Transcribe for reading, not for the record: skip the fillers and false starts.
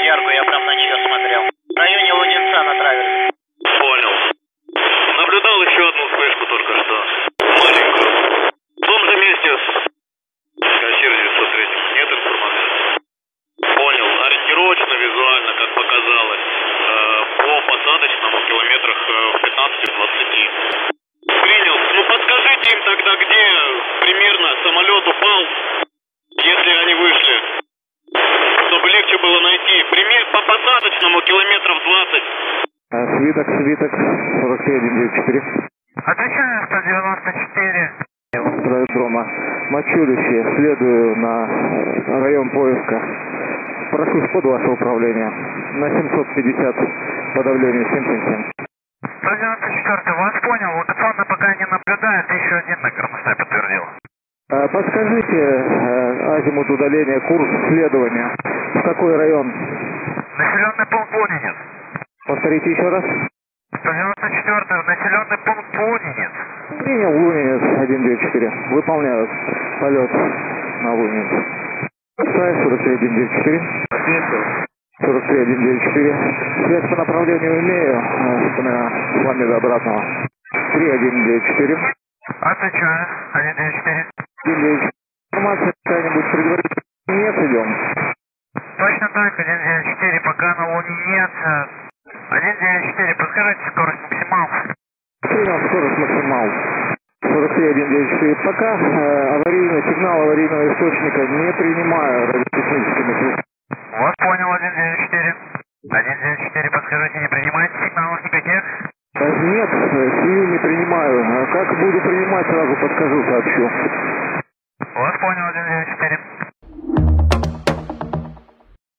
Яркую, я прям ночью смотрел. В районе Лунинца на траверсе. Понял. Наблюдал еще одну вспышку только что. Маленькую. В том же месте кассир 903. Нет информации? Понял. Ориентировочно, визуально, как показалось, по посадочному километрах в 15-20. Принял. Ну подскажите им тогда, где примерно самолет упал, если они вышли, чтобы легче было найти. Пример по посадочному километров 20. Свиток, 43194. Отвечаю, 194. С аэродрома Мачулище, следую на район поиска. Прошу под ваше управление. На 750 подавление 777. 194, вас понял, локационно пока не наблюдает, еще один на Горностай подтвердил. Подскажите азимут удаления, курс следования. В какой район? Населенный пункт Лунинец. Повторите еще раз. 194, населенный пункт Лунинец. Принял Лунинец 194. Выполняю полет на Лунинец. 43194. 43194. Связь по направлению имею. С вами до обратного. 3194. Отвечаю, 194. 194. Информация какая-нибудь предварительно? Нет, идем. Точно так, 194, пока на Лунинец. 194, подскажите скорость максимал. Принял скорость максимал. 43194. Пока аварийный сигнал аварийного источника не принимаю радиотехническими средствами. Вас понял, 194. 194, подскажите, не принимаете сигналов никаких? Нет, сию не принимаю. Как буду принимать, сразу подскажу, сообщу.